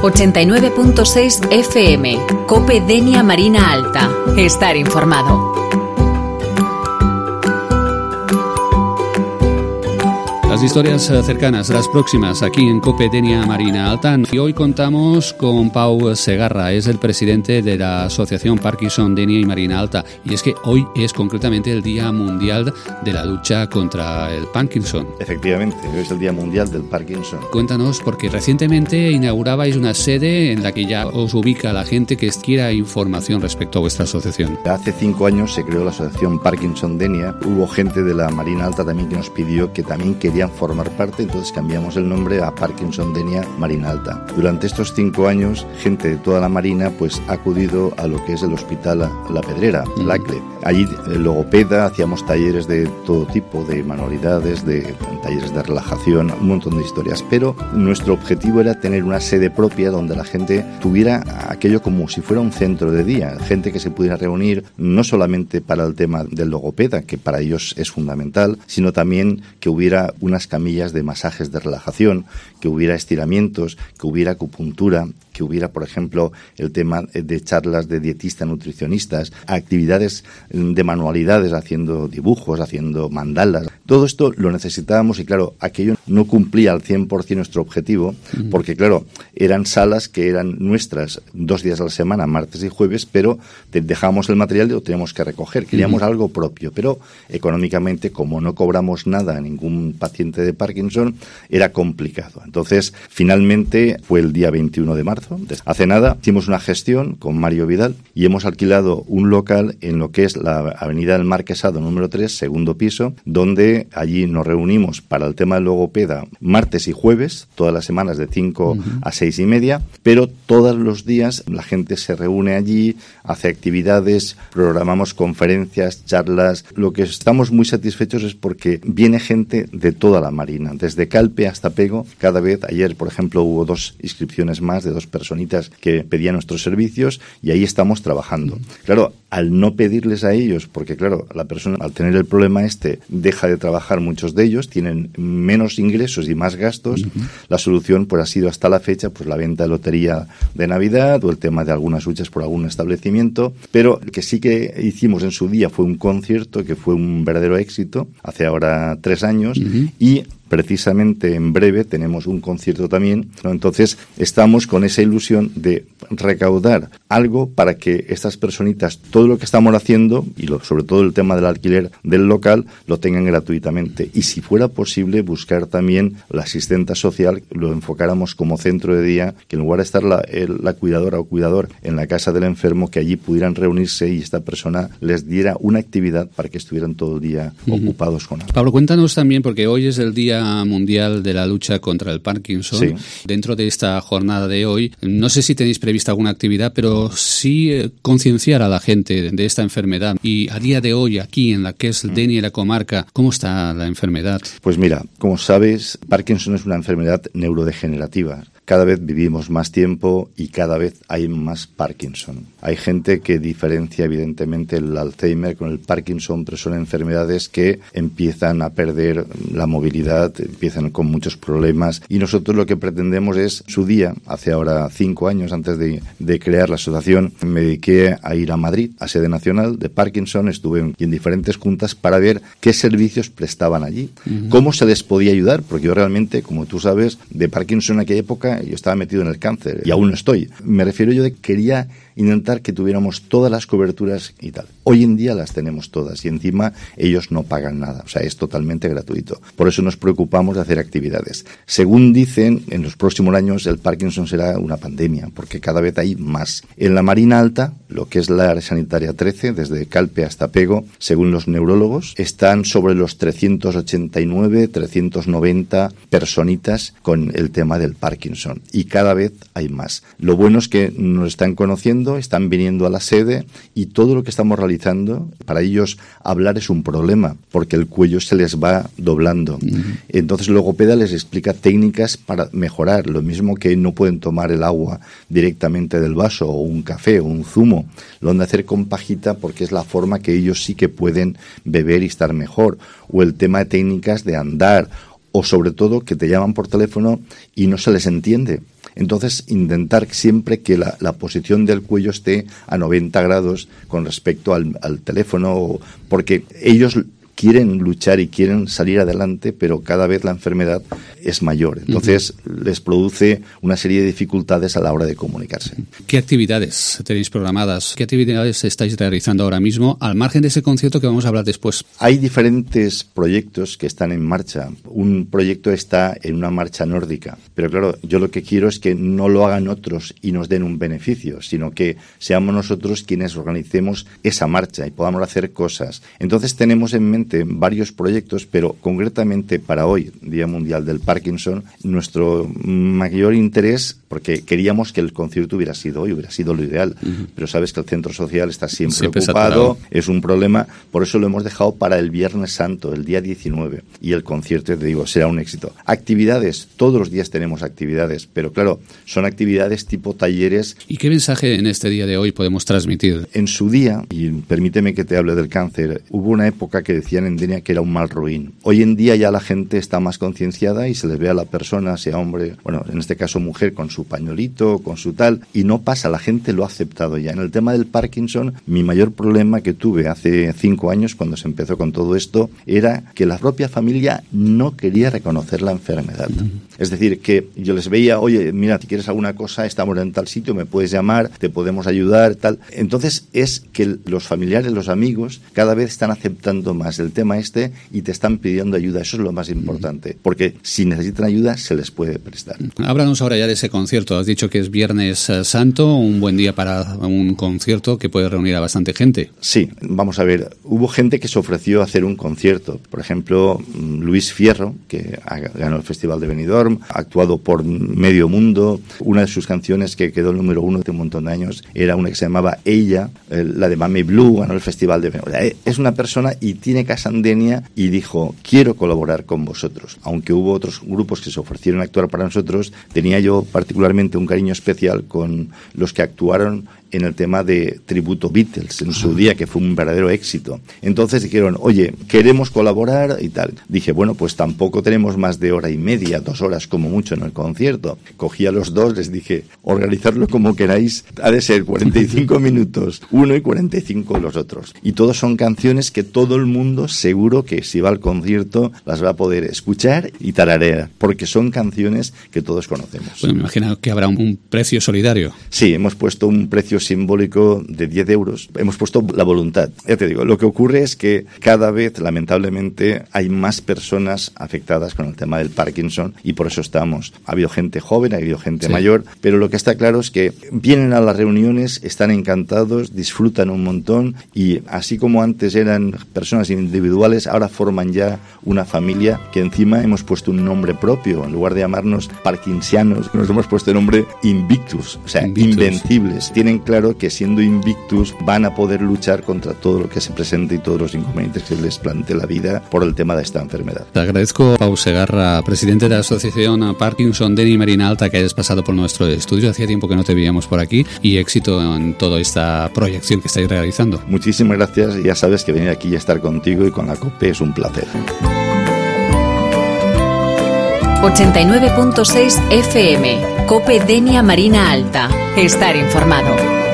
89.6 FM. COPE Denia Marina Alta. Estar informado. Las historias cercanas, las próximas, aquí en COPE Denia Marina Alta. Y hoy contamos con Pau Segarra, es el presidente de la Asociación Parkinson Denia y Marina Alta. Y es que hoy es concretamente el Día Mundial de la lucha contra el Parkinson. Efectivamente, hoy es el Día Mundial del Parkinson. Cuéntanos, porque recientemente inaugurabais una sede en la que ya os ubica la gente que quiera información respecto a vuestra asociación. Hace 5 años se creó la Asociación Parkinson Denia. Hubo gente de la Marina Alta también que nos pidió que también querían formar parte, entonces cambiamos el nombre a Parkinson Denia Marina Alta. Durante estos 5 años, gente de toda la Marina pues ha acudido a lo que es el Hospital La Pedrera, el ACLE. Allí, logopeda, hacíamos talleres de todo tipo, de manualidades, de talleres de relajación, un montón de historias, pero nuestro objetivo era tener una sede propia donde la gente tuviera aquello como si fuera un centro de día, gente que se pudiera reunir no solamente para el tema del logopeda, que para ellos es fundamental, sino también que hubiera unas camillas de masajes de relajación, que hubiera estiramientos, que hubiera acupuntura, que hubiera, por ejemplo, el tema de charlas de dietistas, nutricionistas, actividades de manualidades, haciendo dibujos, haciendo mandalas. Todo esto lo necesitábamos y, claro, aquello no cumplía al 100% nuestro objetivo, porque, claro, eran salas que eran nuestras 2 días a la semana, martes y jueves, pero dejábamos el material y lo teníamos que recoger. Queríamos algo propio, pero económicamente, como no cobramos nada a ningún paciente de Parkinson, era complicado. Entonces, finalmente, fue el día 21 de marzo. Hace nada hicimos una gestión con Mario Vidal y hemos alquilado un local en lo que es la avenida del Marquesado número 3, segundo piso, donde allí nos reunimos para el tema del logopeda martes y jueves, todas las semanas de 5 a 6 y media, pero todos los días la gente se reúne allí, hace actividades, programamos conferencias, charlas. Lo que estamos muy satisfechos es porque viene gente de toda la Marina, desde Calpe hasta Pego. Cada vez, ayer por ejemplo hubo 2 inscripciones más de 2 personitas que pedían nuestros servicios y ahí estamos trabajando. Claro, al no pedirles a ellos, porque claro, la persona al tener el problema deja de trabajar, muchos de ellos tienen menos ingresos y más gastos, la solución pues ha sido hasta la fecha pues la venta de lotería de Navidad o el tema de algunas huchas por algún establecimiento, pero que sí que hicimos en su día fue un concierto que fue un verdadero éxito, hace ahora 3 años, y precisamente en breve tenemos un concierto también, ¿no? Entonces estamos con esa ilusión de recaudar algo para que estas personitas, todo lo que estamos haciendo y sobre todo el tema del alquiler del local, lo tengan gratuitamente. Y si fuera posible buscar también la asistenta social, lo enfocáramos como centro de día, que en lugar de estar la cuidadora o cuidador en la casa del enfermo, que allí pudieran reunirse y esta persona les diera una actividad para que estuvieran todo el día ocupados con algo. Pablo, cuéntanos también, porque hoy es el Día Mundial de la lucha contra el Parkinson. Sí. Dentro de esta jornada de hoy, no sé si tenéis prevista alguna actividad, pero sí concienciar a la gente de esta enfermedad. Y a día de hoy, aquí en la que es Denia y la comarca, ¿cómo está la enfermedad? Pues mira, como sabes, Parkinson es una enfermedad neurodegenerativa. Cada vez vivimos más tiempo y cada vez hay más Parkinson. Hay gente que diferencia evidentemente el Alzheimer con el Parkinson, pero son enfermedades que empiezan a perder la movilidad, empiezan con muchos problemas y nosotros lo que pretendemos es, su día, hace ahora 5 años antes de crear la asociación, me dediqué a ir a Madrid, a sede nacional de Parkinson, estuve en diferentes juntas para ver qué servicios prestaban allí, cómo se les podía ayudar, porque yo realmente, como tú sabes, de Parkinson en aquella época yo estaba metido en el cáncer y aún no estoy. Me refiero yo de que quería intentar que tuviéramos todas las coberturas y tal. Hoy en día las tenemos todas y encima ellos no pagan nada, o sea, es totalmente gratuito. Por eso nos preocupamos de hacer actividades. Según dicen, en los próximos años el Parkinson será una pandemia, porque cada vez hay más. En la Marina Alta, lo que es la área sanitaria 13, desde Calpe hasta Pego, según los neurólogos, están sobre los 389, 390 personitas con el tema del Parkinson y cada vez hay más. Lo bueno es que nos están conociendo, están viniendo a la sede y todo lo que estamos realizando, para ellos hablar es un problema porque el cuello se les va doblando. Entonces el logopeda les explica técnicas para mejorar, lo mismo que no pueden tomar el agua directamente del vaso o un café o un zumo, lo han de hacer con pajita porque es la forma que ellos sí que pueden beber y estar mejor, o el tema de técnicas de andar, o sobre todo que te llaman por teléfono y no se les entiende. Entonces, intentar siempre que la posición del cuello esté a 90 grados con respecto al teléfono, porque ellos quieren luchar y quieren salir adelante, pero cada vez la enfermedad es mayor. Entonces, les produce una serie de dificultades a la hora de comunicarse. ¿Qué actividades tenéis programadas? ¿Qué actividades estáis realizando ahora mismo, al margen de ese concierto que vamos a hablar después? Hay diferentes proyectos que están en marcha. Un proyecto está en una marcha nórdica, pero claro, yo lo que quiero es que no lo hagan otros y nos den un beneficio, sino que seamos nosotros quienes organicemos esa marcha y podamos hacer cosas. Entonces, tenemos en mente varios proyectos, pero concretamente para hoy, Día Mundial del Parkinson, nuestro mayor interés, porque queríamos que el concierto hubiera sido hoy, hubiera sido lo ideal, pero sabes que el centro social está siempre ocupado, saturado. Es un problema, por eso lo hemos dejado para el Viernes Santo, el día 19, y el concierto, te digo, será un éxito. Actividades, todos los días tenemos actividades, pero claro, son actividades tipo talleres. ¿Y qué mensaje en este día de hoy podemos transmitir? En su día, y permíteme que te hable del cáncer, hubo una época que decían en Denia que era un mal ruin. Hoy en día ya la gente está más concienciada y se les ve a la persona, sea hombre, bueno, en este caso mujer, con su pañuelito, con su tal, y no pasa, la gente lo ha aceptado ya. En el tema del Parkinson, mi mayor problema que tuve hace 5 años, cuando se empezó con todo esto, era que la propia familia no quería reconocer la enfermedad. Es decir, que yo les veía, oye, mira, si quieres alguna cosa, estamos en tal sitio, me puedes llamar, te podemos ayudar, tal. Entonces es que los familiares, los amigos, cada vez están aceptando más el tema y te están pidiendo ayuda. Eso es lo más importante, porque si necesitan ayuda se les puede prestar. Háblanos ahora ya de ese concierto. Has dicho que es Viernes Santo, un buen día para un concierto que puede reunir a bastante gente. Sí, vamos a ver, hubo gente que se ofreció a hacer un concierto. Por ejemplo, Luis Fierro, que ganó el Festival de Benidorm, ha actuado por medio mundo. Una de sus canciones que quedó el número 1 de un montón de años era una que se llamaba Ella, la de Mami Blue, ganó el Festival de Benidorm. Es una persona y tiene casa en Denia y dijo, quiero colaborar con vosotros. Aunque hubo otros grupos que se ofrecieron a actuar para nosotros, tenía yo particularmente un cariño especial con los que actuaron en el tema de tributo Beatles en su día, que fue un verdadero éxito. Entonces dijeron, oye, queremos colaborar y tal. Dije, bueno, pues tampoco tenemos más de 1:30, 2 horas como mucho en el concierto. Cogí a los dos, les dije, organizarlo como queráis, ha de ser 45 minutos, uno y 45 los otros. Y todos son canciones que todo el mundo seguro que si va al concierto las va a poder escuchar y tararear, porque son canciones que todos conocemos. Bueno, me imagino que habrá un precio solidario. Sí, hemos puesto un precio simbólico de 10 euros. Hemos puesto la voluntad. Ya te digo, lo que ocurre es que cada vez, lamentablemente, hay más personas afectadas con el tema del Parkinson y por eso estamos. Ha habido gente joven, ha habido gente mayor, pero lo que está claro es que vienen a las reuniones, están encantados, disfrutan un montón y así como antes eran personas individuales, ahora forman ya una familia que encima hemos puesto un nombre propio. En lugar de llamarnos parkinsianos, nos hemos puesto el nombre Invictus, o sea, invencibles. Tienen claro que siendo Invictus van a poder luchar contra todo lo que se presente y todos los inconvenientes que les plantee la vida por el tema de esta enfermedad. Te agradezco, Pau Segarra, presidente de la Asociación Parkinson Denia y Marina Alta, que hayas pasado por nuestro estudio. Hacía tiempo que no te veíamos por aquí y éxito en toda esta proyección que estáis realizando. Muchísimas gracias. Ya sabes que venir aquí y estar contigo y con la COPE es un placer. 89.6 FM, COPE Denia Marina Alta. Estar informado.